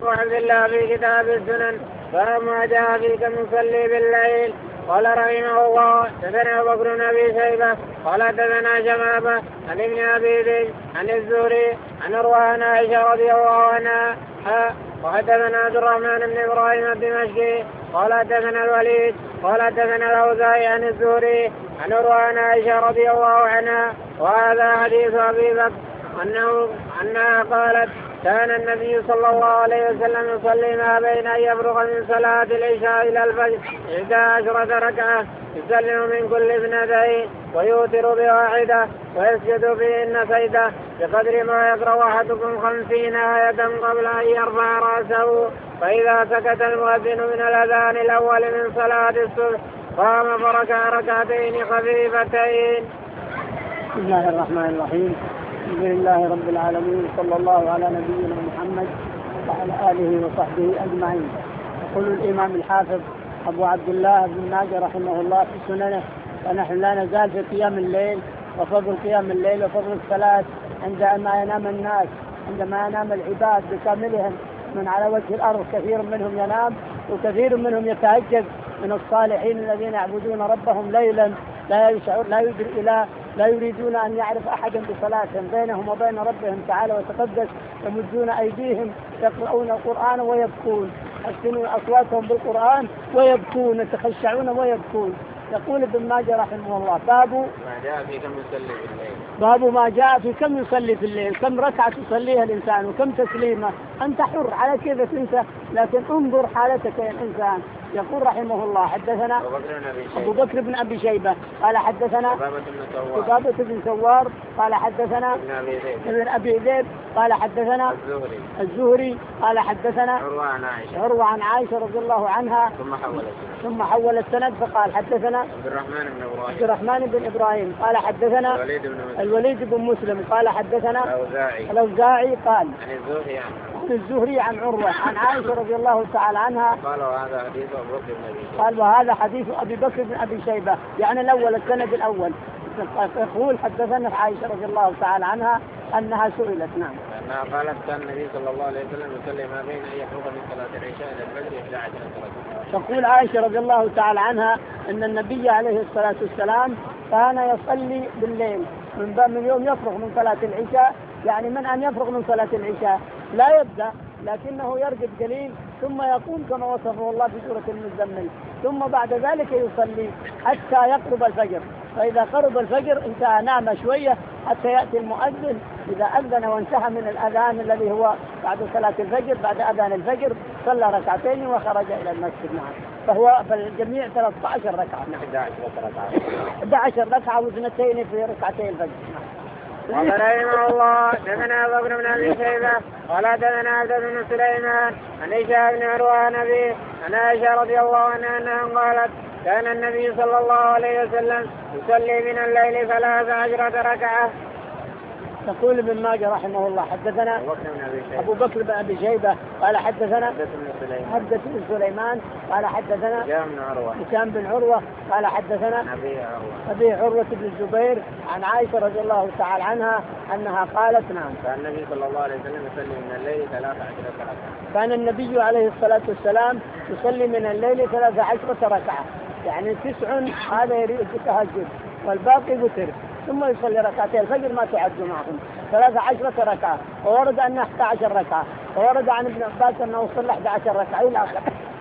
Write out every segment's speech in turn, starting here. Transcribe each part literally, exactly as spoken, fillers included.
وعبد الله في كتاب السنن باب ما جاء في كم يصلي بالليل. قال رحمه الله حدثنا أبو بكر بن أبي شيبة قال حدثنا شبابة عن ابن أبي ذئب عن الزهري عن عروة عن عائشة رضي الله عنها وحدثنا عبد الرحمن بن إبراهيم الدمشقي قال حدثنا الوليد قال حدثنا الأوزاعي عن الزهري عن عروة عن عائشة رضي الله عنها. وهذا حديث أبي بكر أنه أنها قالت كان النبي صلى الله عليه وسلم يصلي ما بين أن يفرغ من صلاة العشاء إلى الفجر إحدى عشرة ركعة يسلم من كل اثنتين ويوتر بواحدة ويسجد فيهن سجدة بقدر ما يقرأ أحدكم خمسين آية قبل أن يرفع رأسه. فإذا سكت المؤذن من الأذان الأول من صلاة الصبح قام فركع ركعتين خفيفتين. بسم الله الرحمن الرحيم. الحمد لله رب العالمين صلى الله على نبينا محمد وعلى آله وصحبه أجمعين. يقول الإمام الحافظ أبو عبد الله بن ماجه رحمه الله في سننه ونحن لا نزال في قيام الليل وفضل قيام الليل وفضل الصلاة عندما ينام الناس، عندما ينام العباد بكاملهم من على وجه الأرض كثير منهم ينام وكثير منهم يتهجد من الصالحين الذين يعبدون ربهم ليلا لا يشعر لا يدري إلى لا يريدون أن يعرف أحدا بصلاتهم بينهم وبين ربهم تعالى وتقدس، يمدون أيديهم يقرؤون القرآن ويبكون، يحسنون أصواتهم بالقرآن ويبكون، يتخشعون ويبكون. يقول ابن ماجه رحمه الله باب ما جاء في كم يصلي في الليل. باب ما جاء في كم يصلي في الليل، كم ركعة يصليها الإنسان وكم تسليمة. أنت حر على كيف تنسى، لكن انظر حالتك يا الإنسان. يقول رحمه الله حدثنا أبو بكر بن أبي شيبة قال حدثنا شبابة بن سوار قال حدثنا ابن أبي ذئب قال حدثنا الزهري الزهري قال حدثنا عروة عن عائشة عروة عن عائشة رضي الله عنها ثم حول ثم حول السند فقال حدثنا عبد الرحمن بن إبراهيم عبد الرحمن بن إبراهيم قال حدثنا الوليد بن مسلم الوليد بن مسلم قال حدثنا الأوزاعي الأوزاعي قال عن الزهري عن الزهري عن عروة عن عائشة رضي الله تعالى عنها قال وهذا حديث أبو بكر بن أبي شيبة قال وهذا حديث أبي بكر بن أبي شيبة يعني الأول السند الأول. يقول حدثنا عائشة رضي الله تعالى عنها أنها سئلت نعم أنها قالت كان النبي صلى الله عليه وسلم يصلي ما بين أن يفرغ من صلاة العشاء إلى الفجر إحدى عشرة ركعة. تقول عائشة رضي الله تعالى عنها أن النبي عليه الصلاة والسلام كان يصلي بالليل من من يوم يفرغ من صلاة العشاء، يعني من أن يفرغ من صلاة العشاء لا يبدأ لكنه يرقد قليل ثم يقوم كما وصفه الله في سورة المزمل، ثم بعد ذلك يصلي حتى يقرب الفجر، فإذا قرب الفجر انتهى نام شوية حتى يأتي المؤذن، إذا أذن وانتهى من الأذان الذي هو بعد صلاة الفجر بعد أذان الفجر صلى ركعتين وخرج إلى المسجد. نعم فهو فالجميع ثلاثة عشر ركعة. إحدى عشرة ركعة إحدى عشر ركعة واثنتين في ركعتي الفجر. قال رحمه الله حدثنا أبو بكر بن أبي شيبة قال حدثنا عبد بن سليمان عن هشام بن عروة عن أبيه عن عائشة رضي الله عنها أنها قالت كان النبي صلى الله عليه وسلم يصلي من الليل ثلاث عشرة ركعة. تقول ابن ماجه رحمه الله حدثنا أبو بكر بن أبي شيبة قال حدثنا حدث بن سليمان قال حدثنا هشام بن عروة قال حدثنا أبي عروة بن الزبير عن عائشة رضي الله تعالى عنها أنها قالت نعم كان النبي صلى الله عليه وسلم يصلي من الليل ثلاث عشرة ركعة. كان النبي عليه الصلاة والسلام يصلي من الليل ثلاث عشرة ركعة، يعني تسع هذا يريد التهجد والباقي وتر، ثم يصلي ركعتين الفجر ما تعد معهم ثلاث عشرة ركعة، وورد أنه أحد عشر ركعة، وورد عن ابن عباس أنه صلى أحد عشر ركعة إلى آخره.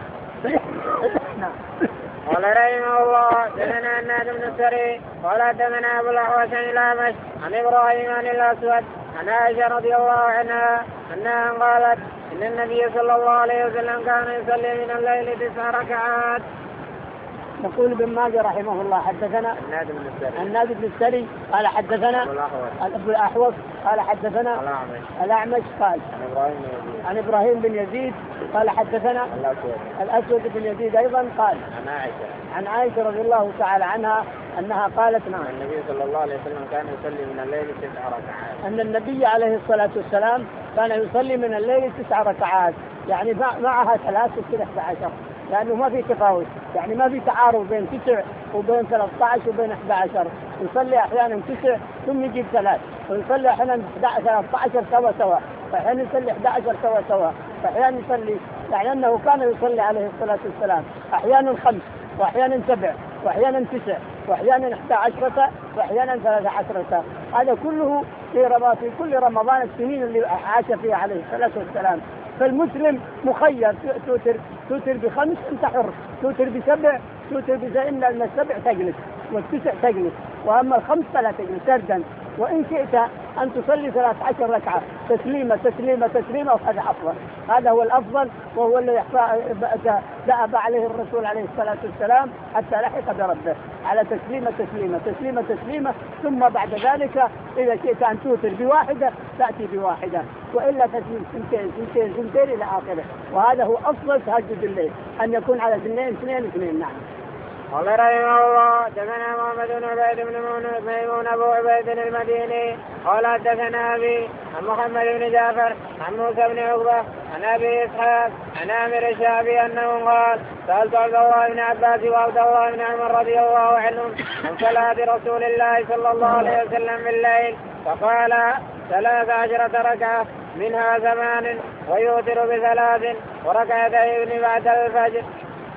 قال رحمه الله دثنا الناد بن السري قال دثنا أبو الأحوص الأعمش عن إبراهيم عن الأسود عن عائشة رضي الله عنها أنها قالت إن النبي صلى الله عليه وسلم كان يصلي من الليل تسع ركعات. يقول ابن ماجه رحمه الله حدثنا الناد بن السري قال حدثنا أبو الأحوص قال حدثنا الأعمش قال عن إبراهيم بن يزيد قال حدثنا الأسود بن يزيد أيضا قال عن عائشة عن عائشة رضي الله تعالى عنها أنها قالت نعم النبي صلى الله عليه وسلم كان يصلي من الليل تسع ركعات. أن النبي عليه الصلاة والسلام كان يصلي من الليل تسع ركعات، يعني معها ثلاثة في إحدى عشر، لأنه ما في تفاوت، يعني ما في تعارض بين تسع وبين ثلاثة عشر وبين إحدى عشر، يصلي أحيانا تسع ثم يجيب ثلاث، ويصلي أحيانا ثلاثة عشر سوا سوا، أحيانا يصلي أحد عشر سوا سوا، أحيانا يصلي يعني أنه كان يصلي عليه الصلاة والسلام أحيانا خمس وأحيانا سبع وأحيانا تسع وأحيانا إحدى عشرة وأحيانا ثلاثة عشرة. هذا كله في رمضان، في كل رمضان السنين اللي عاش فيها عليه الصلاة والسلام. فالمسلم مخير، توتر توتر بخمس أنت حر، توتر بسبع توتر بسبع، إن السبع تجلس والتسع تجلس، وأما الخمس فلا تجلس سردا. وإن شئت أن تصلي ثلاث عشر ركعة تسليمة تسليمة تسليمة، وهذا أفضل، هذا هو الأفضل، وهو اللي دأب عليه الرسول عليه الصلاة والسلام حتى لحق بربه على تسليمة تسليمة تسليمة تسليمة. ثم بعد ذلك إذا شئت أن توتر بواحدة تأتي بواحدة، وإلا تسليم سنتين سنتين سنتين إلى آخره. وهذا هو أفضل تهجد الليل، أن يكون على اثنين اثنين اثنين. نعم. قال رحمه الله حدثنا محمد بن عبيد بن ميمون ابو عبيد المديني قال حدثنا ابي عن محمد بن جعفر عن موسى بن عقبه عن ابي اسحاق عن عامر الشعبي انه قال سالت عبد الله بن عباس وعبد الله بن عمر رضي الله عنهم عن صلاه رسول الله صلى الله عليه وسلم بالليل فقال ثلاث عشرة ركعه منها ثمان ويوتر بثلاث وركعتين بعد الفجر.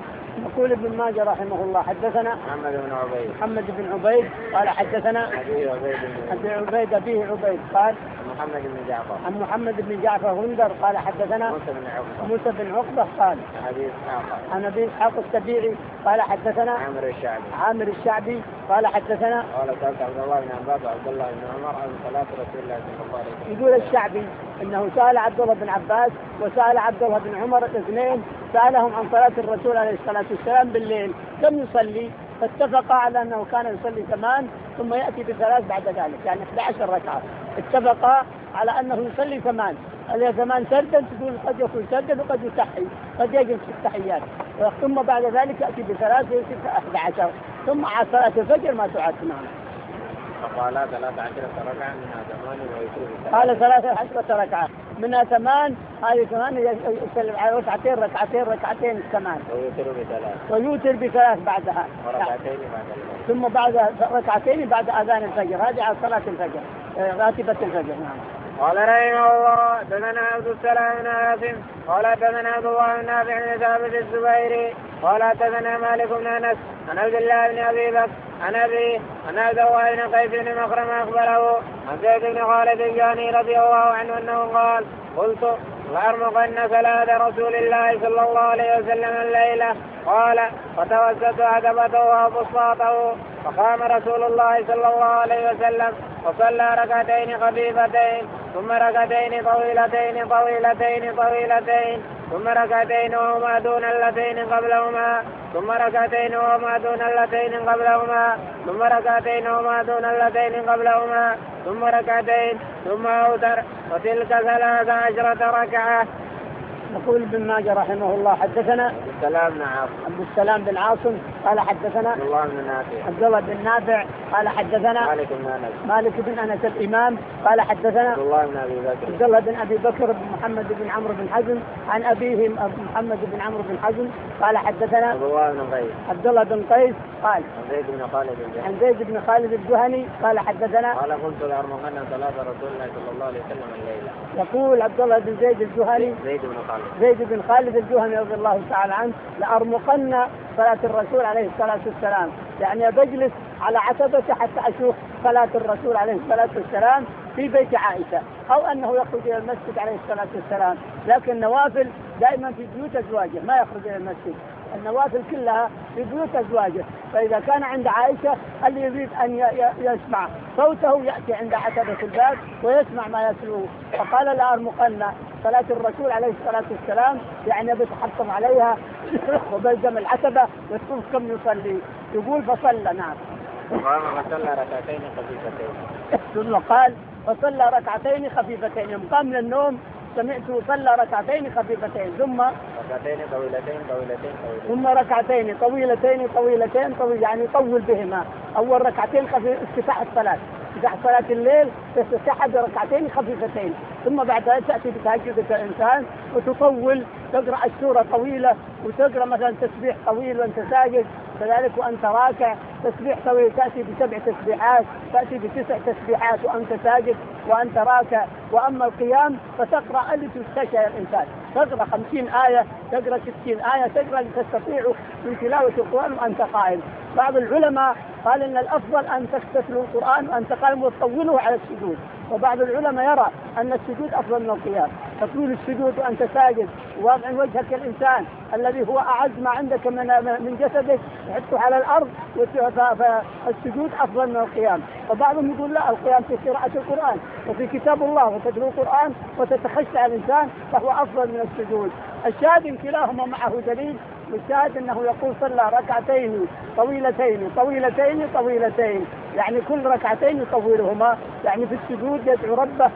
يقول ابن ماجه رحمه الله حدثنا محمد بن عبيد محمد بن عبيد قال حدثنا أبي عبيد أبي عبيد أبيه عبيد قال محمد بن جعفر عن محمد بن جعفر غندر قال حدثنا موسى بن عقبة موسى بن عقبة قال عن أبي إسحاق عن أبي إسحاق السبيعي قال حدثنا عامر الشعبي عامر الشعبي قال حدثنا قال سألت عبد الله بن عباس وعبد الله بن عمر عن صلاة رسول الله صلى الله عليه وسلم. يقول الشعبي انه سأل عبد الله بن عباس وسأل عبد الله بن عمر الاثنين، سألهم عن صلاة الرسول عليه الصلاة والسلام بالليل كم يصلي، فاتفقا على انه كان يصلي ثمان ثم يأتي بثلاث بعد ذلك، يعني احدى عشر ركعة. اتفقا على انه يصلي ثمان، اللي ثمان سردا تقول قد يكون سردا وقد يتحي، قد يجلس في التحيات، ثم بعد ذلك يأتي بثلاث ويصير احدى عشر، ثم على صلاة الفجر ما تعاد معه. فقال ثلاث عشرة ركعة منها ثمان ويوتر قال ثلاث عشرة ركعة منها ثمان، هذه ثمان يسلم على ركعتين ركعتين ركعتين ثمان ويوتر بثلاث ويوتر بثلاث بعدها وركعتين بعد الفجر ثم بعد ركعتين بعد أذان الفجر، هذه على صلاة الفجر راتبة الفجر. نعم. قال رحمه الله دثنا عبد السلام بن عاصم قال دثنا عبد الله بن نافع بن ثابت الزبيري قال دثنا مالك بن انس عن عبد الله بن ابي بكر عن ابي عن عبد الله بن قيس بن مخرم اخبره عن زيد بن خالد الجهني رضي الله عنه انه قال قلت لأرمقن صلاة رسول الله صلى الله عليه وسلم الليلة قال فتوسط عتبته وبساطه فقام رسول الله صلى الله عليه وسلم وصلى ركعتين خفيفتين ثم ركعتين طويلتين طويلتين طويلتين ثم ركعتين وهما دون اللتين قبلهما ثم ركعتين وهما دون اللتين قبلهما ثم ركعتين وهما دون اللتين قبلهما ثم ركعتين ثم أوتر وتلك ثلاث عشرة ركعة. يقول ابن ماجه رحمه الله حدثنا عبد السلام بن عاصم عبد السلام بن عاصم قال حدثنا عبد الله بن نافع عبد الله بن نافع قال حدثنا مالك بن انس مالك بن انس الامام قال حدثنا عبد الله بن ابي بكر عبد الله بن ابي بكر بن محمد بن عمرو بن حزم عن ابيهم محمد بن عمرو بن حزم قال حدثنا عبد الله بن قيس عبد الله بن قيس قال عن زيد بن خالد الجهني عن زيد بن خالد الجهني قال حدثنا قال قلت لأرمقن صلاة رسول الله صلى الله عليه وسلم الليلة. يقول عبد الله بن زيد الجهني زيد بن خالد زيد بن خالد الجهني رضي الله تعالى عنه لأرمقن صلاة الرسول عليه الصلاة والسلام، يعني بجلس على عتبته حتى أشوف صلاة الرسول عليه الصلاة والسلام في بيت عائشة، أو أنه يخرج إلى المسجد عليه الصلاة والسلام، لكن النوافل دائما في بيوت أزواجه ما يخرج إلى المسجد، النوافل كلها في بيوت أزواجه. فإذا كان عند عائشة اللي يريد أن يسمع صوته يأتي عند عتبة الباب ويسمع ما يتلوه. فقال لأرمقن صلاة الرسول عليه الصلاة والسلام، يعني بيتحطم عليها وبلزم العتبة وتشوف كم يصلي. يقول فصلى. نعم. قام فصلى ركعتين خفيفتين ثم قال فصلى ركعتين خفيفتين، يوم قام من النوم سمعته صلى ركعتين خفيفتين ثم ركعتين طويلتين طويلتين طويلتين ثم ركعتين طويلتين طويلتين طويل، يعني يطول بهما. أول ركعتين خفيف افتتاح الصلاة، افتتاح صلاة الليل تفتتح بركعتين خفيفتين، ثم بعد ذلك تأتي بتهجدك الإنسان وتطول، تقرأ السورة طويلة وتقرأ مثلا تسبيح طويل وأنت ساجد، كذلك وأنت راكع تسبيح طويل، تأتي بسبع تسبيحات، تأتي بتسع تسبيحات وأنت ساجد وأنت راكع. وأما القيام فتقرأ التي تستشعر الإنسان، تقرأ خمسين آية، تقرأ ستين آية، تقرأ اللي تستطيع من تلاوة القرآن وأنت قائم. بعض العلماء قال إن الأفضل أن تستثنوا القرآن وأنت قائم وتطوله على السجود، وبعض العلماء يرى أن السجود أفضل من القيام. تطويل السجود وأنت ساجد، ووضع وجهك الإنسان الذي هو أعز ما عندك من من جسدك تحطه على الأرض، فالسجود أفضل من القيام. وبعضهم يقول لا، القيام في قراءة القرآن وفي كتاب الله وتتلو القرآن وتتخشع الإنسان فهو أفضل من السجود. الشاهد كلاهما معه دليل، والشاهد أنه يقول صلى ركعتين طويلتين طويلتين طويلتين، يعني كل ركعتين يطولهما، يعني في السجود يدعو ربه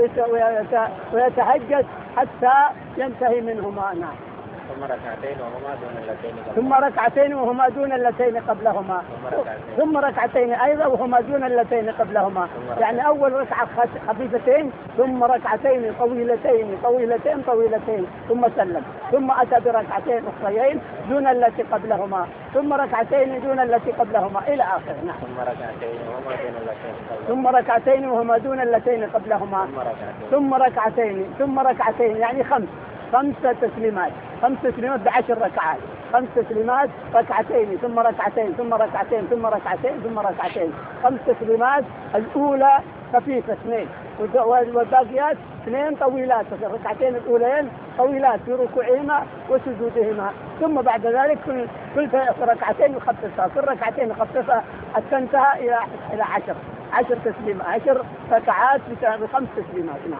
ويتهجد حتى ينتهي منهما. نعم. ثم ركعتين وهما دون اللتين قبلهما. ثم ركعتين وهما دون اللتين قبلهما. ثم ركعتين أيضا وهما دون اللتين قبلهما، يعني أول ركعة خفيفتين ثم ركعتين طويلتين طويلتين طويلتين ثم سلم، ثم أتى بركعتين أخريين دون التي قبلهما، ثم ركعتين دون التي قبلهما إلى آخره. نعم. ثم ركعتين وهما دون اللتين قبلهما. ثم ركعتين وهما دون اللتين قبلهما. ثم ركعتين ثم ركعتين يعني خمس خمسة تسليمات، خمس تسليمات بعشر ركعات، خمس تسليمات ركعتين ثم ركعتين ثم ركعتين ثم ركعتين ثم ركعتين، خمس تسليمات. الأولى خفيفة اثنين والباقيات اثنين طويلات، الركعتين الأولين طويلات في ركوعهما وسجودهما، ثم بعد ذلك كل كل ركعتين يخففها، كل ركعتين يخففها حتى انتهى إلى إلى عشر عشر تسليمات، عشر ركعات بخمس تسليمات. نعم.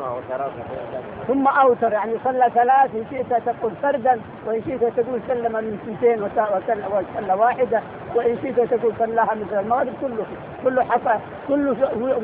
ثم أوتر يعني صلى ثلاث، إن شئت تقول فردا، وإن شئت تقول سلم من سنتين وصلى واحدة، وإن شئت تقول صلاها مثل المغرب، كله كله حصل كله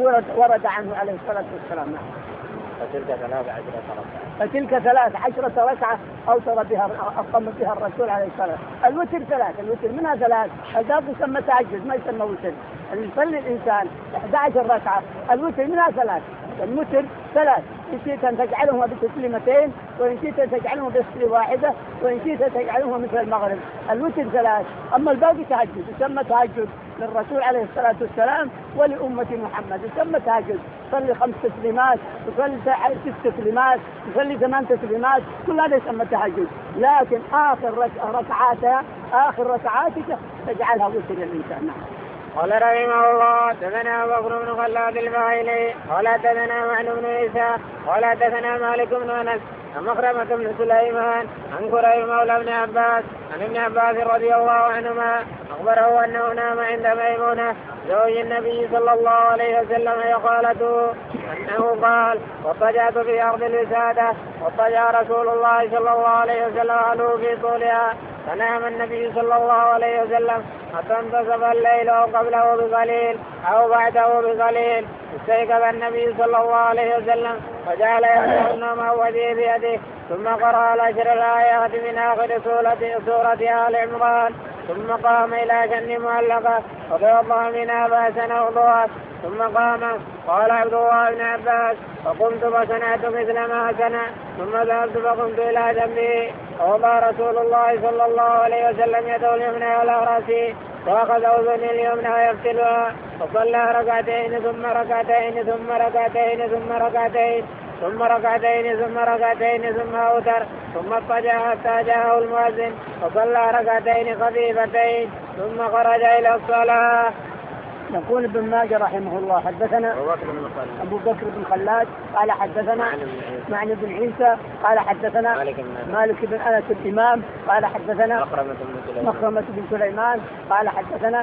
ورد عنه عليه الصلاة والسلام. نعم. فتلك ثلاث عشرة ركعة. فتلك ثلاث عشرة ركعة أوتر بها أقام بها الرسول عليه الصلاة والسلام. الوتر ثلاث، الوتر منها ثلاث، الباقي يسمى تهجد ما يسمى وتر. اللي يصلي الإنسان إحدى عشرة ركعة الوتر منها ثلاث، الوتر ثلاث، إن شئت أن تجعلهما بتسليمتين، وإن شئت أن تجعلهما بتسليمة واحدة، وإن شئت أن تجعلهما مثل المغرب. الوتر ثلاث، أما الباقي تهجد، يسمى تهجد للرسول عليه الصلاة والسلام ولأمة محمد، يسمى تهجد. تصلي خمس تسليمات، تصلي ست تسليمات، تصلي ثمان تسليمات، كل هذا يسمى تهجد. لكن آخر ركعاتها آخر ركعاتك تجعلها وتر للإنسان. قال رحمه الله حدثنا أبو بكر بن خلاد الباهلي قال حدثنا معن بن عيسى قال حدثنا مالك بن أنس عن مخرمة بن سليمان عن كريم مولى ابن عباس عن ابن عباس رضي الله عنهما أخبره أنه نام عند ميمونة زوج النبي صلى الله عليه وسلم قالته أنه قال واضطجعت في أرض الوسادة واضطجع رسول الله صلى الله عليه وسلم عليه في طولها، فنام النبي صلى الله عليه وسلم حتى انتصف الليل أو قبله بقليل أو بعده بقليل، استيقظ النبي صلى الله عليه وسلم وجعل يمسح النوم وجهه بيده، ثم قرأ العشر الآيات من آخر سورة سورة آل عمران، ثم قام إلى جن معلقة وتوضأ منها بأسن وضوءه، ثم قام. قال عبد الله بن عباس فقمت فصنعت مثل ما صنع، ثم ذهبت فقمت إلى جنبه فوضع رسول الله صلى الله عليه وسلم يده اليمنى على رأسه وأخذ أذني اليمنى يفتلها وصلى ركعتين ثم ركعتين ثم ركعتين ثم ركعتين ثم ركعتين ثم ركعتين ثم أوتر، ثم اضطجع حتى جاءه المؤذن وصلى ركعتين خفيفتين ثم خرج إلى الصلاة. يقول ابن ماجه رحمه الله حدثنا أبو بكر بن خلاد قال حدثنا معن بن عيسى قال حدثنا مالك بن أنس الإمام قال حدثنا مخرمة بن سليمان قال حدثنا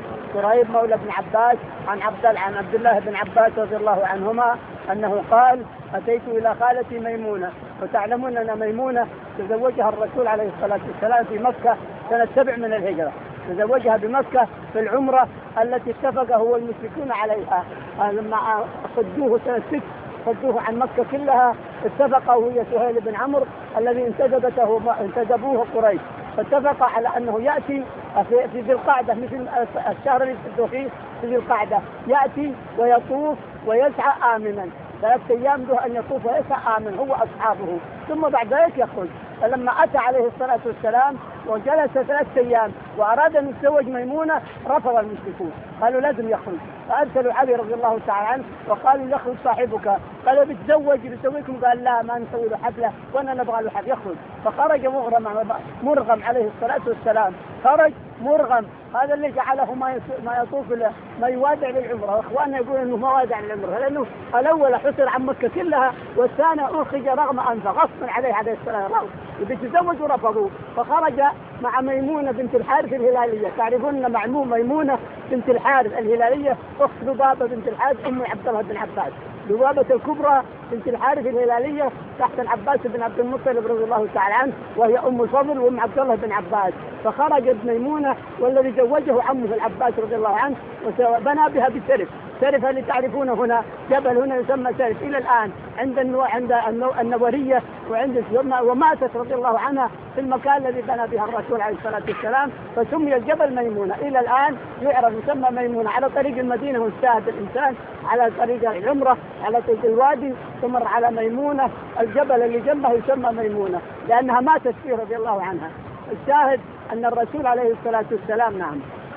كريم مولى بن عباس عن عبد عن عبد الله بن عباس رضي الله عنهما أنه قال أتيت إلى خالتي ميمونة، وتعلمون أن ميمونة تزوجها الرسول عليه الصلاة والسلام في مكة سنة سبع من الهجرة، تزوجها بمكة في العمرة التي اتفق هو المشركون عليها لما صدوه سنة ست، صدوه عن مكة كلها، اتفق هو سهيل بن عمرو الذي انتدبته انتدبوه قريش، فاتفق على أنه يأتي في ذي القعدة مثل الشهر اللي فيه في ذي القعدة، يأتي ويطوف ويسعى آمنا، ثلاثة أيام له أن يطوف وليس آمن هو أصحابه، ثم بعد ذلك يخرج. فلما أتى عليه الصلاة والسلام وجلس ثلاثة أيام وأراد أن يتزوج ميمونة رفض المشركون، قالوا لازم يخرج. فأرسلوا علي رضي الله تعالى عنه وقالوا يخرج صاحبك، قالوا بتزوج بتزوجكم، قال لا ما نسوي له حفلة وأنا نبغى له حفلة. يخرج فخرج مغرم مرغم عليه الصلاة والسلام، خرج مرغم. هذا اللي جعله ما ما يطوف ما يوادع للعمرة، واخواننا يقولون انه ما وادع للعمرة، لانه الاول حصر عن مكة كلها والثاني اخرج رغم انفه غصبا عليه عليه السلام، يتزوج ورفضوا. فخرج مع ميمونة بنت الحارث الهلالية، تعرفون معلوم ميمونة بنت الحارث الهلالية اخت لبابة بنت الحارث ام عبد الله بن عباس، لبابة الكبرى بنت الحارث الهلالية تحت العباس بن عبد المطلب رضي الله تعالى عنه، وهي ام الفضل وام عبد الله بن عباس. فخرجت ميمونة والذي زوجه عمه العباس رضي الله عنه وبنى بها بسرف، سرف اللي تعرفونه هنا جبل هنا يسمى سرف الى الان عند النو... عند النو... النورية وعند وماتت رضي الله عنها في المكان الذي بنى بها الرسول عليه الصلاة والسلام، فسمي الجبل ميمونة. الى الان يعرف يسمى ميمونة على طريق المدينة والشاهد الانسان على طريق العمرة على طريق الوادي تمر على ميمونة، الجبل اللي جنبه يسمى ميمونة لانها ماتت فيه رضي الله عنها. الشاهد أن الرسول عليه الصلاة والسلام نعم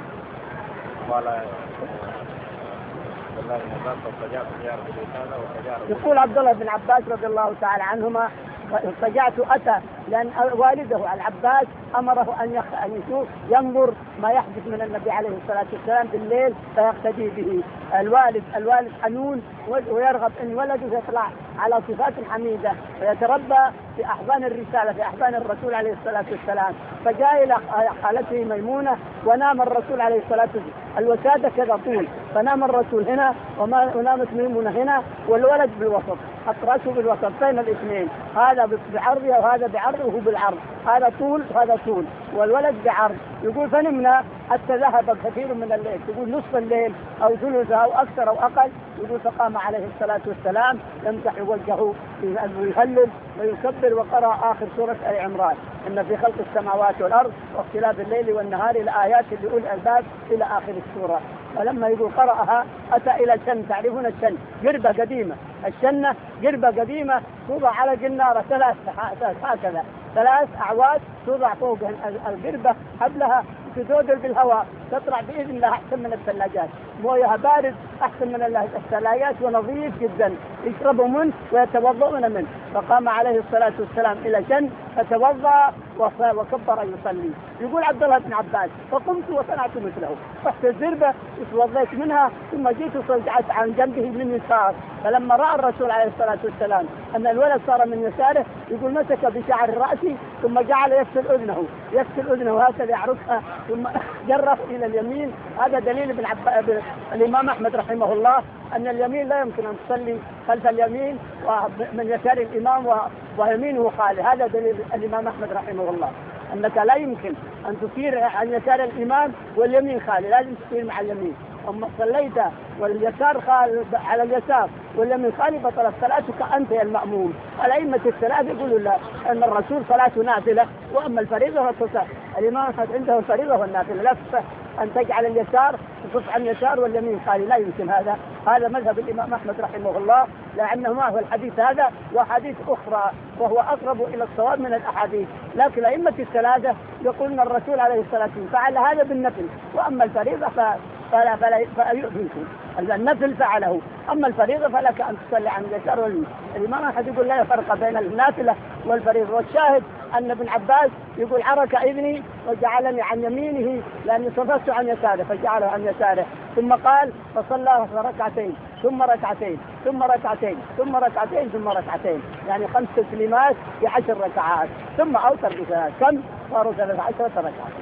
يقول عبد الله بن عباس رضي الله تعالى عنهما فجعت أتى لأن والده العباس أمره أن أن يشوف ينظر ما يحدث من النبي عليه الصلاة والسلام بالليل فيقتدي به. الوالد الوالد حنون ويرغب أن ولده يطلع على صفات حميدة ويتربى في أحضان الرسالة في أحضان الرسول عليه الصلاة والسلام. فجاء إلى خالته ميمونة ونام الرسول عليه الصلاة والسلام، الوسادة كذا طول، فنام الرسول هنا ونامت ميمونة هنا والولد بالوسط، حط رأسه بالوسط بين الاثنين، هذا بعرضه وهذا بعرضه وهو بالعرض، هذا طول وهذا طول والولد بعرض. يقول فنمنا حتى ذهب كثير من الليل، يقول نصف الليل أو ثلثه أو أكثر أو أقل. يقول فقام عليه الصلاة والسلام يمسح وجهه ويهلل ويكبر وقرأ آخر سورة آل عمران إن في خلق السماوات والأرض واختلاف الليل والنهار لآيات لأولي الألباب إلى آخر السورة. ولما يقول قرأها أتى إلى الشن، تعرفون الشن قربة قديمة، الشنة قربة قديمة توضع على جنارة ثلاث هكذا ثلاث أعواد توضع فوق القربة حبلها تزودر بالهواء تطلع بإذن الله أحسن من الثلاجات، مويها بارد أحسن من الثلاجات ونظيف جدا يشربوا منه ويتوضؤون منه. فقام عليه الصلاة والسلام إلى شن فتوضأ وكبر يصلي. يقول عبد الله بن عباس فقمت وصنعت مثله، رحت الزربة وتوضيت منها ثم جيت وصلت عن جنبه من يسار. فلما رأى الرسول عليه الصلاة والسلام أن الولد صار من يساره يقول مسك بشعر الرأس ثم جعل يغسل أذنه يغسل أذنه هكذا يعرفها ثم جره إلى اليمين. هذا دليل ابن عباس الإمام أحمد رحمه الله أن اليمين لا يمكن أن تصلي خلف اليمين ومن يسار الإمام ويمينه خالي. هذا دليل الإمام أحمد رحمه الله أنك لا يمكن أن تسير عن يسار الإمام واليمين خالي، لازم تسير مع اليمين. أما صليت واليسار خال على اليسار واليمين خالي بطلت صلاتك أنت يا المأموم. الأئمة الثلاثة يقولوا لا أن الرسول صلاته نافلة وأما الفريضة فتصح. الإمام أحمد عنده الفريضة والنافلة، لا تصح أن تجعل اليسار تصف عن اليسار واليمين خالي، لا يمكن هذا. هذا مذهب الإمام أحمد رحمه الله، لأنه ما هو الحديث هذا وحديث أخرى وهو أقرب إلى الصواب من الأحاديث. لكن الأئمة الثلاثة يقولون الرسول عليه الصلاة والسلام فعل هذا بالنفل وأما الفريضة فلا فلا فأيؤذنكم. النفل فعله أما الفريضة فلك أن تصلي عن اليسار واليمين. الإمام أحمد يقول لا يفرق بين النافلة والفريضة. والشاهد أن ابن عباس يقول حرك إذني وجعلني عن يمينه لأني صففت عن يساره فجعله عن يساره. ثم قال فصلى ركعتين ثم ركعتين ثم ركعتين ثم ركعتين ثم ركعتين، يعني خمس تسليمات في عشر ركعات ثم أوتر بثلاث، كم صاروا ثلاث عشرة ركعة.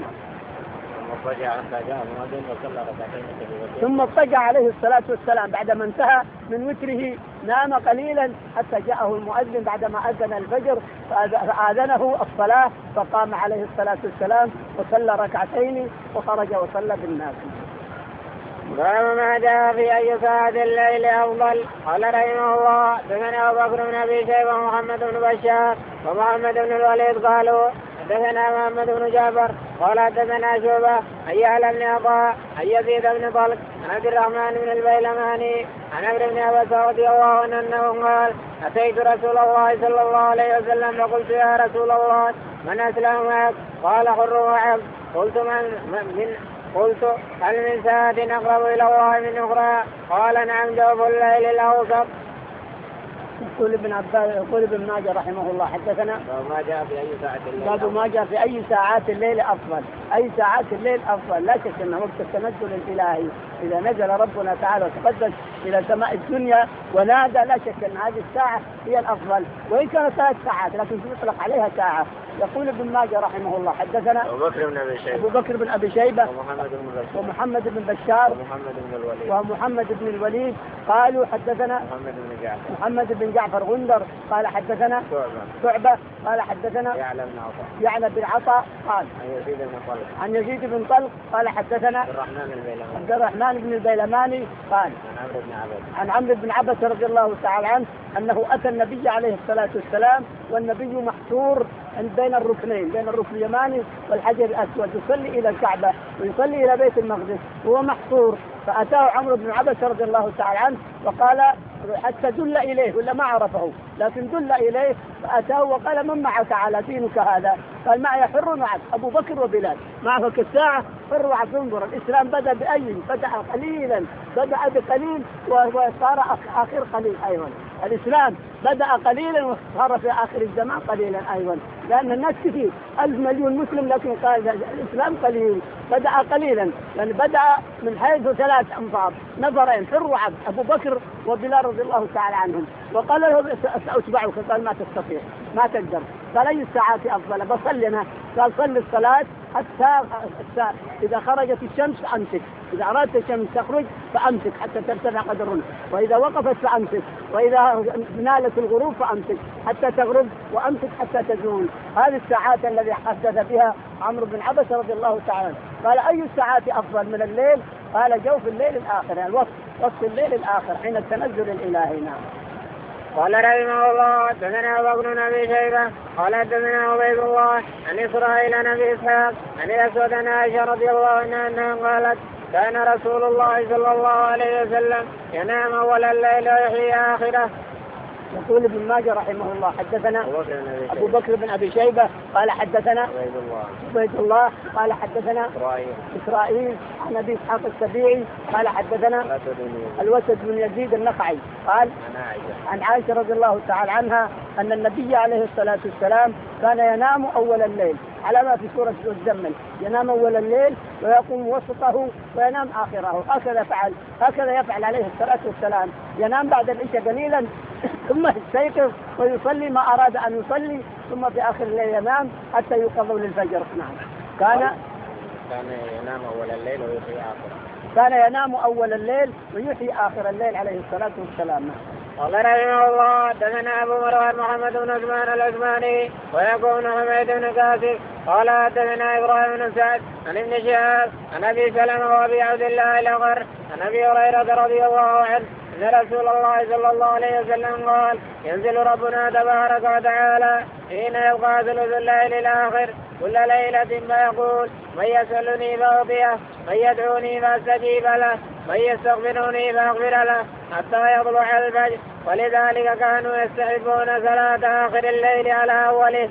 ثم اضطجع عليه الصلاة والسلام بعدما انتهى من وتره، نام قليلا حتى جاءه المؤذن بعدما أذن الفجر فآذنه الصلاة فقام عليه الصلاة والسلام وصلى ركعتين وخرج وصلى بالناس. باب ما جاء في أي ساعة الليل أفضل. قال رحمه الله حدثنا أبو بكر بن أبي شيبة ومحمد بن بشار ومحمد بن الوليد قالوا حدثنا محمد بن جعفر قال حدثنا شعبة عن يحيى بن عطاء عن يزيد بن طلق عبد الرحمن بن البيلماني عن عمرو بن عباس رضي الله عنه انه قال اتيت رسول الله صلى الله عليه وسلم فقلت يا رسول الله من اسلم معك؟ قال حر وعبد. قلت من, من قلت هل من ساعة اقرب الى الله من اخرى؟ قال نعم جوف الليل الاوسط. يقول ابن عباس يقول ابن ماجه رحمه الله حدثنا ما جاء في اي ساعة الليل باب ما جاء في اي ساعات الليل افضل. اي ساعات الليل افضل، لا شك انه وقت التنزل الالهي اذا نزل ربنا تعالى وتقدس الى سماء الدنيا ونادى، لا شك ان هذه الساعه هي الافضل، وان كانت ثلاث ساعات لكن يطلق عليها ساعه. يقول ابن ماجه رحمه الله حدثنا ابو بكر بن ابي شيبه ابو بكر بن ابي شيبه ومحمد بن بشار ومحمد بن بشار ومحمد بن الوليد ومحمد بن الوليد قالوا حدثنا محمد بن جعفر محمد بن جعفر غندر قال حدثنا شعبة شعبة قال حدثنا يعلى بن عطاء يعلى بن عطاء قال عن يزيد بن طلق عن يزيد بن طلق قال حدثنا عبد الرحمن بن البيلماني عبد الرحمن بن البيلماني قال عن عمرو بن عباس عن عمرو بن عباس رضي الله تعالى عنه انه اتى النبي عليه الصلاه والسلام والنبي محصور بين الركنين، بين الركن اليماني والحجر الاسود، يصلي الى الكعبه ويصلي الى بيت المقدس وهو محصور. فاتاه عمرو بن عباس رضي الله تعالى عنه وقال حتى دل اليه ولا ما عرفه لكن دل اليه، فاتاه وقال من معك على دينك هذا؟ قال معي حر وعبد ابو بكر وبلال. معك الساعه حر وعبد. انظر الاسلام بدا باي بدا قليلا، بدا بقليل وصار اخر قليل ايضا. الاسلام بدا قليلا وصار في اخر الزمان قليلا ايضا، لان الناس كثير ألف مليون مسلم لكن قال الاسلام قليل. بدا قليلا يعني بدا من حيث ثلاث انفار نفرين حر وعبد ابو بكر وبلال رضي الله تعالى عنهم. وقال له سأتبعك، قال ما تستطيع ما تقدر. قال اي الساعات افضل؟ بصلي انا. قال صلي الصلاه حتى اذا خرجت الشمس فامسك، اذا اردت الشمس تخرج فامسك حتى ترتفع قدرنا، واذا وقفت فامسك، واذا نالت الغروب فامسك حتى تغرب، وامسك حتى تزول. هذه الساعات التي حدث بها عمرو بن عباس رضي الله تعالى. قال اي الساعات افضل من الليل؟ قال جوف الليل الاخر، يعني الوقت وقت الليل الاخر حين التنزل الالهي. نعم. قال رحمه الله حدثنا ابو بكر بن ابي شيبه قال حدثنا عبيد الله عن اسرائيل عن ابي اسحاق عن الاسود عن عائشه رضي الله عنها انها قالت كان رسول الله صلى الله عليه وسلم ينام اول الليل ويحيي اخره. يقول ابن ماجه رحمه الله حدثنا ابو بكر بن ابي شيبه قال حدثنا عبيد الله عبيد الله قال حدثنا اسرائيل اسرائيل عن ابي اسحاق السبيعي قال حدثنا الوسد بن يزيد النخعي قال عن عائشه رضي الله تعالى عنها ان النبي عليه الصلاه والسلام كان ينام اول الليل على ما في سوره المزمل، ينام اول الليل ويقوم وسطه وينام اخره. هكذا فعل هكذا يفعل عليه الصلاه والسلام، ينام بعد العشاء قليلا ثم يستيقظ ويصلي ما اراد ان يصلي، ثم في اخر الليل ينام حتى يوقظ للفجر. نعم. كان كان ينام اول الليل ويحيي اخره. كان ينام اول الليل ويحيي اخر الليل عليه الصلاه والسلام. قال رحمه الله حدثنا ابو مروان محمد بن عثمان العثماني ويكون حميد بن كاسب قال حدثنا ابراهيم بن سعد عن ابن شهاب عن ابي سلمه وابي عبد الله الاغر عن ابي هريره رضي الله عنه ان رسول الله صلى الله عليه وسلم قال ينزل ربنا تبارك وتعالى حين يبقى ثلث الليل الاخر كل ليله فيقول من يسالني فاعطيه، من يدعوني فاستجيب له، من يستغفرني فاغفر له حتى يطلع الفجر. ولذلك كانوا يستحبون صلاة آخر الليل على أوله.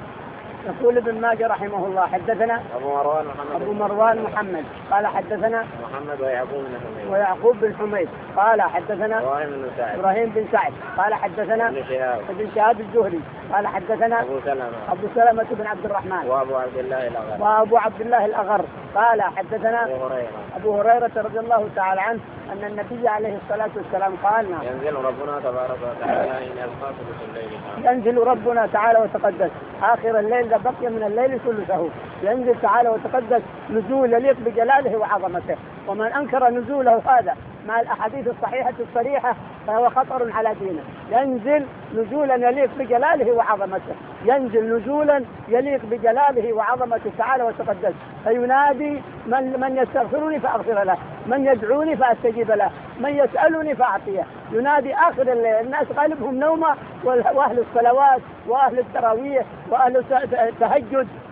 يقول ابن ماجه رحمه الله حدثنا أبو مروان محمد أبو مروان محمد قال حدثنا محمد ويعقوب بن حميد ويعقوب بن حميد قال حدثنا إبراهيم بن سعد إبراهيم بن سعد قال حدثنا ابن شهاب ابن شهاب الزهري قال حدثنا أبو سلمة أبو سلمة بن عبد الرحمن وأبو عبد الله الأغر وأبو عبد الله الأغر قال حدثنا أبو هريرة أبو هريرة رضي الله تعالى عنه أن النبي عليه الصلاة والسلام قال ينزل ربنا تبارك وتعالى حين يبقى ثلث الليل. ينزل ربنا تعالى وتقدس آخر الليل إذا بقي من الليل ثلثه، ينزل تعالى وتقدس نزول يليق بجلاله وعظمته. ومن أنكر نزوله هذا مع الأحاديث الصحيحة الصريحة فهو خطر على دينه. ينزل نزولا يليق بجلاله وعظمته، ينزل نزولا يليق بجلاله وعظمته تعالى وتقدس، فينادي من من يستغفرني فأغفر له، من يدعوني فأستجيب له، من يسألني فأعطيه. ينادي آخر الليل، الناس غالبهم نومة، وأهل الصلوات وأهل التراويح وأهل التهجد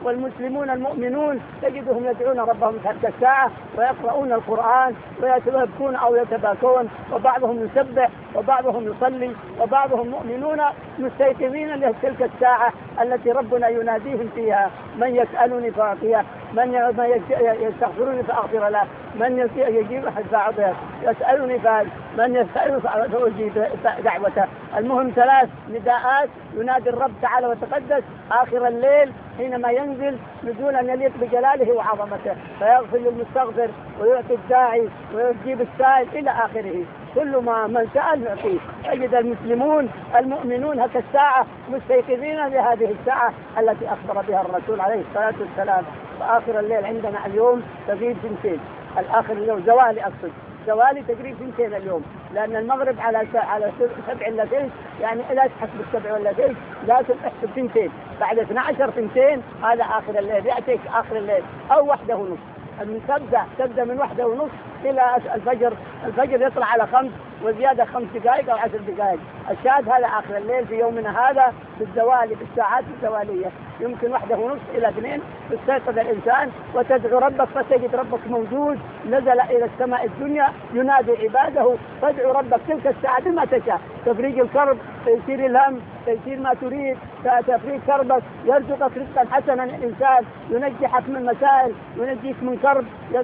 والمسلمون المؤمنون تجدهم يدعون ربهم في تلك الساعة ويقرؤون القرآن ويتبكون أو يتباكون، وبعضهم يسبح وبعضهم يصلي وبعضهم مؤمنون مستيقظين لتلك الساعة التي ربنا يناديهم فيها: من يسألني فأعطيه، من يستغفرني فأغفر له، من يجيب فأعطيه، يسألني فأجيب، من يسأل فأجيب دعوته. المهم ثلاث نداءات ينادي الرب تعالى وتقدس آخر الليل حينما ينزل نزولا يليق بجلاله وعظمته، فيغفر للمستغفر ويعطي الداعي ويجيب السائل إلى آخره. كل ما من سأل يعطيه. يجد المسلمون المؤمنون هك الساعة مستيقظين لهذه الساعة التي أخبر بها الرسول عليه الصلاة والسلام. فآخر الليل عندنا اليوم تقريب سنتين، الآخر اليوم زوالي أقصد زوالي تقريب سنتين اليوم، لأن المغرب على على سبع إلا ثلث، يعني لا تحسب السبع ولا ثلث، لازم تحسب سنتين، بعد اثني عشر سنتين هذا آخر الليل، يأتيك آخر الليل أو واحدة ونص. من تبدأ تبدأ من واحدة ونص إلى الفجر، الفجر يطلع على خمس وزيادة خمس دقائق أو عشر دقائق. الشاهد هذا آخر الليل في يومنا هذا بالزوالي بالساعات الزوالية، يمكن واحدة ونص إلى اثنين يستيقظ الإنسان وتدعو ربك، فتجد ربك موجود نزل إلى السماء الدنيا ينادي عباده. فادعو ربك تلك الساعة بما تشاء: تفريج الكرب، تيسير الهم، تيسير ما تريد، تفريج كربك، يرزقك رزقا حسنا الإنسان، ينجحك من مسائل، ينجيك من كرب،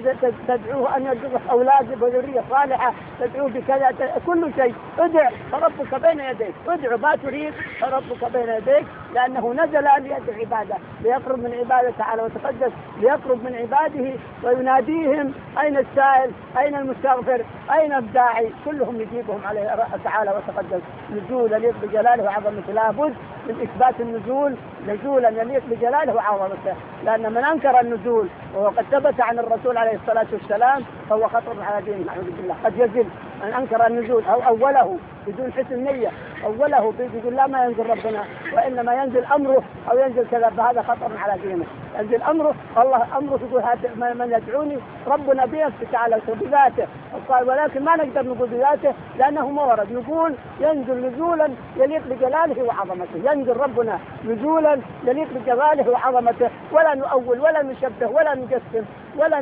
تدعوه أن يرزقك أولاد وذرية صالحة، تدعوه بكذا، كل شيء ادع فربك بين يديك، ادعو ما تريد فربك بين يديك، لأنه نزل ليدعو عباده، ليقرب من عباده تعالى وتقدس، ليقرب من عباده ويناديهم: أين السائل؟ أين المستغفر؟ أين الداعي؟ كلهم يجيبهم عليه تعالى وتقدس. نزول يليق بجلاله وعظمته، لابد من إثبات النزول نزولا يليق بجلاله وعظمته، لأن من أنكر النزول وقد ثبت عن الرسول عليه الصلاة والسلام فهو خطر على دينه، نعوذ بالله. قد يزل من أنكر النزول أو أوله بدون حسن نية، أوله بيقول لا ما ينزل ربنا وإنما ينزل أمره أو ينزل كذا، فهذا خطر على دينه. ينزل أمره، الله أمره يقول من يدعوني ربنا بنفسه تعالى بذاته، قال ولكن ما نقدر نقول بذاته لأنه ما ورد، نقول ينزل نزولا يليق بجلاله وعظمته، ينزل ربنا نزولا يليق بجلاله وعظمته، ولا نؤول ولا نشبه ولا نجسم ولا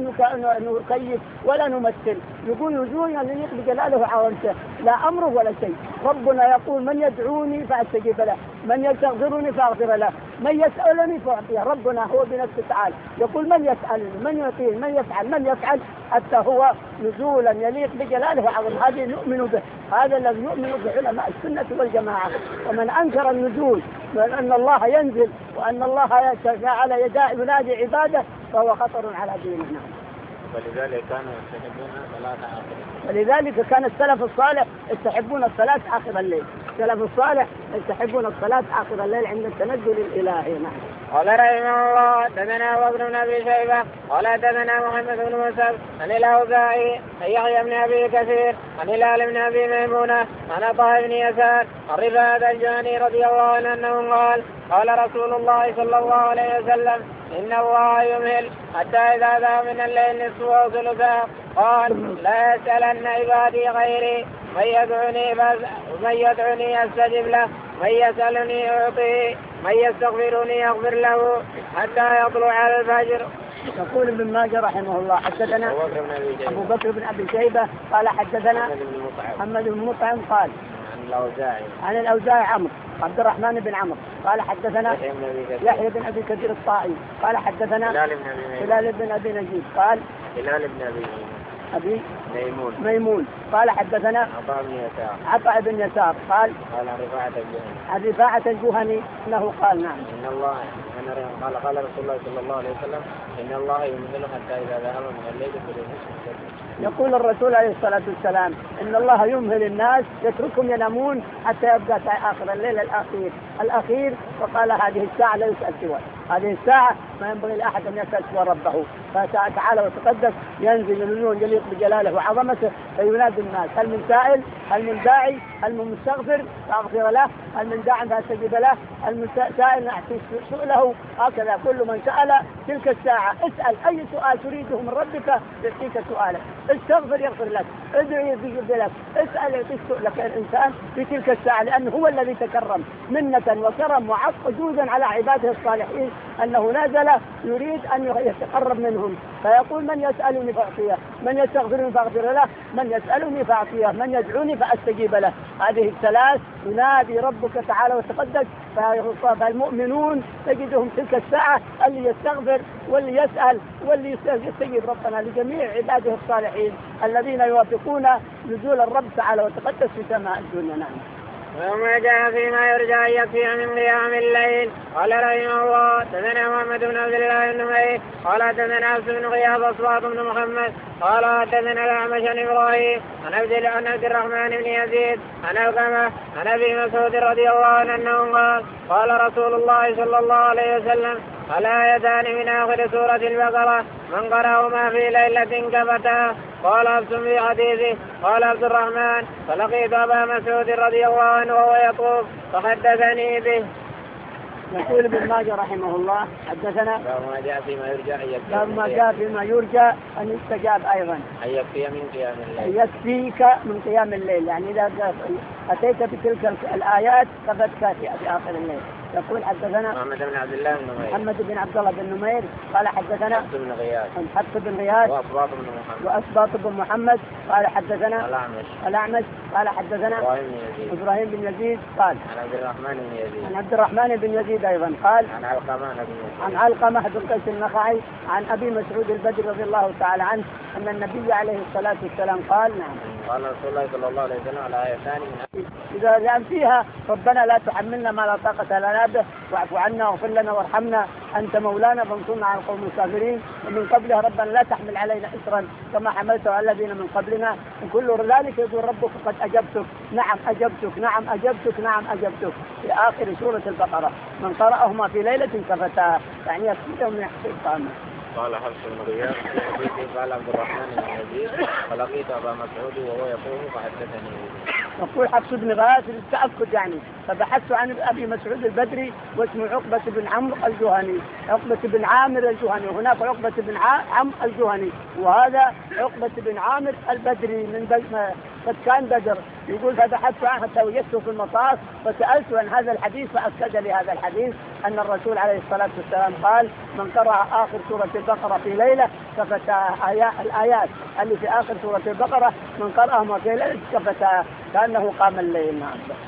نكيف ولا نمثل، يقول نزولا يليق بجلاله وعظمته، لا أمره ولا شيء. ربنا يقول: من يدعوني فأستجيب له، من يستغفرني فأغفر له، من يسألني فأعطيه. ربنا هو بنفسه تعالى يقول: من يسألني، من يعطيه، من يفعل، من يفعل، حتى هو نزولا يليق بجلاله وعظمته. هذا نؤمن به، هذا الذي يؤمن به علماء السنة والجماعة. ومن أنكر النزول وأن الله ينزل وأن الله على يداء ينادي عباده فهو خطر على ديننا. ولذلك كانوا يستحبون صلاة آخر ولذلك كان السلف الصالح يستحبون الصلاة آخر الليل، السلف الصالح يستحبون الصلاة آخر الليل عند التنزل الإلهي. قال رحمه الله: حدثنا أبو بكر بن أبي شيبة قال حدثنا محمد بن موسى عن الأوزاعي عن يحيى بن أبي كثير عن هلال بن أبي ميمونة عن عطاء بن يسار عن رفاعة الجهني رضي الله عنه أنه قال: قال رسول الله صلى الله عليه وسلم: إن الله يمهل حتى إذا ذهب من الليل نصفه ثلثه قال: لا يسألن عبادي غيري، من يدعني من يدعني أستجب له، من يسألني أعطيه، من يستغفرني أغفر له حتى يطلع الفجر. يقول ابن ماجه رحمه الله: حدثنا أبو بكر بن أبي شيبة قال حدثنا محمد بن مطعم قال عن الأوزاعي عن الأوزاعي عمرو عبد الرحمن بن عمرو قال حدثنا يحيى بن أبي كثير الطائي قال حدثنا هلال بن أبي نجيب قال هلال بن أبي أبي ميمون ميمون قال حدثنا عطاء بن يسار عطاء بن يسار قال قال عن رفاعة الجهني عن رفاعة الجهني أنه قال: نعم إن الله قال قال رسول الله صلى الله عليه وسلم: إن الله يمهل حتى إذا ذهب من الليل فلينصف. يقول الرسول عليه الصلاة والسلام: إن الله يمهل الناس يتركهم ينامون حتى يبقى آخر الليل الأخير الأخير وقال: هذه الساعة لا يسأل سواه، هذه الساعة ما ينبغي لأحد أن يسأل سوى ربه، فتعالى وتقدس ينزل النور يليق بجلاله وعظمته فينادي الناس: هل من سائل؟ هل من داعي؟ هل من مستغفر فأغفر له؟ هل من داع فأستجيب له؟ هل من سائل نعطي سؤله؟ هكذا كل من سأل تلك الساعة اسأل أي سؤال تريده من ربك يعطيك سؤالك، استغفر يغفر لك، ادعي يستجيب لك، اسأل يعطيك سؤلك الإنسان في تلك الساعة، لأنه هو الذي تكرم منة وكرم وعطف جودا على عباده الصالحين أنه نزل يريد أن يتقرب منهم، فيقول من يسألني فأعطيه، من يستغفرني فأغفر له، من يسألني فأعطيه، من يدعوني فأستجيب له. هذه الثلاث ينادي ربك تعالى وتقدس. فالمؤمنون تجدهم تلك الساعة اللي يستغفر واللي يسأل واللي يستجيب ربنا لجميع عباده الصالحين الذين يوافقون نزول الرب تعالى وتقدس في سماء الدنيا. نعم. وما جاء فيما يرجى أن يكفي من قيام الليل. قال رحمه الله حدثنا محمد بن عبد الله بن نمير قال حدثنا عبد بن غياث أصباط بن محمد قال حدثنا الأعمش عن إبراهيم عن عبد الرحمن بن يزيد عن علقمة عن أبي مسعود رضي الله عنه أنه قال قال رسول الله صلى الله عليه وسلم الآيتان من آخر سورة البقرة من قرأهما في ليلة كفتا. قال حفص في حديثه قال عبد الرحمن فلقيت أبا مسعود رضي الله عنه وهو يطوف فحدثني به. يقول ابن ماجه رحمه الله حدثنا باب ما جاء فيما يرجى أن يكفي باب ما جاء فيما يرجى أن يستجاب أيضا أن يكفي من قيام الليل يكفيك من قيام الليل، يعني إذا أتيت بتلك الآيات ثبتك في آخر الليل. يقول حدثنا محمد بن عبد الله بن نمير محمد بن عبد الله بن نمير قال حدثنا حفص بن غياث حفص بن غياث وأسباط بن محمد وأسباط بن محمد قال حدثنا الأعمش الأعمش قال حدثنا إبراهيم بن يزيد إبراهيم بن يزيد قال عن عبد الرحمن بن يزيد عن عبد الرحمن بن يزيد أيضا قال عن علقمة بن يزيد عن علقمة بن قيس النخعي عن أبي مسعود البدري رضي الله تعالى عنه أن النبي عليه الصلاة والسلام قال نعم قال رسول الله صلى الله عليه وسلم على آيتان من إذا لأن فيها ربنا لا تحملنا ما لا طاقة لنا به واعف عنا واغفر لنا وارحمنا أنت مولانا فانصرنا على القوم الكافرين، ومن قبلها ربنا لا تحمل علينا إصرا كما حملته على الذين من قبلنا، وكل ذلك يقول ربك قد أجبتك نعم أجبتك نعم أجبتك نعم أجبتك في آخر سورة البقرة من قرأهما في ليلة كفتاه، يعني يكفيهم من يحصل قامه. قال حفص بن غياث قال عبد الرحمن بن يزيد فلقيت أبا مسعود وهو يقوم فحدثني. يقول حفص بن غياث للتأكد يعني، فبحثت عن أبي مسعود البدري واسمه عقبة بن عمرو الجهني، عقبة بن عامر الجهني، هناك عقبة بن عمرو الجهني وهذا عقبة بن عامر البدري من بدر قد كان بدر. يقول فبحثت عنه حتى وجدته في المطاف فسألت عن هذا الحديث فأكد لي هذا الحديث أن الرسول عليه الصلاة والسلام قال من قرأ آخر سورة البقرة في ليلة كفتاه. الآيات اللي في آخر سورة البقرة من قرأهما في ليلة كفتاه كأنه قام الليل.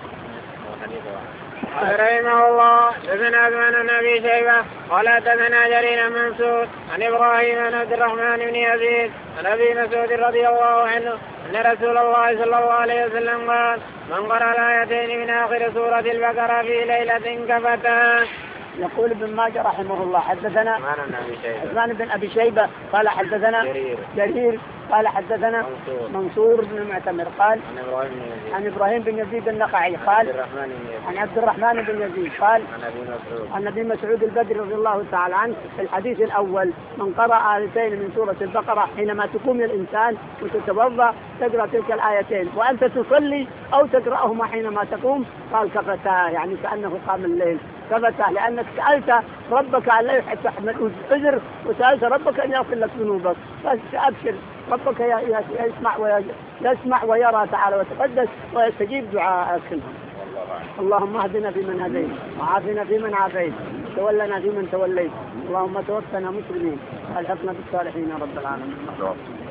رحمه الله حدثنا عثمان بن ابي شيبه قال حدثنا جرير منصور عن ابراهيم عن عبد الرحمن بن يزيد عن ابي مسعود رضي الله عنه ان رسول الله صلى الله عليه وسلم قال من قرأ الايتين من اخر سوره البقره في ليله كفتاه. يقول ابن ماجه رحمه الله حدثنا عثمان بن ابي شيبه قال حدثنا جرير, جرير قال حدثنا منصور, منصور بن المعتمر قال عن ابراهيم بن يزيد عن ابراهيم بن يزيد النخعي قال عن عبد الرحمن بن يزيد قال عن ابي مسعود البدري رضي الله تعالى عنه في الحديث الاول من قرأ آيتين من سورة البقرة حينما تقوم الانسان وتتوضا تقرأ تلك الآيتين وانت تصلي او تقرأهما حينما تقوم قال كفتاه، يعني كأنه قام الليل كفتاه، لأنك سألت ربك أن لا يحمل العذر وسألت ربك أن يغفر لك ذنوبك، فأبشر ربك يسمع ويسمع ويرى تعالى وتقدس ويستجيب دعاءك. اللهم اهدنا فيمن هديت وعافنا فيمن عافيت وتولنا فيمن توليت، اللهم توفنا مسلمين والحقنا بالصالحين يا رب العالمين.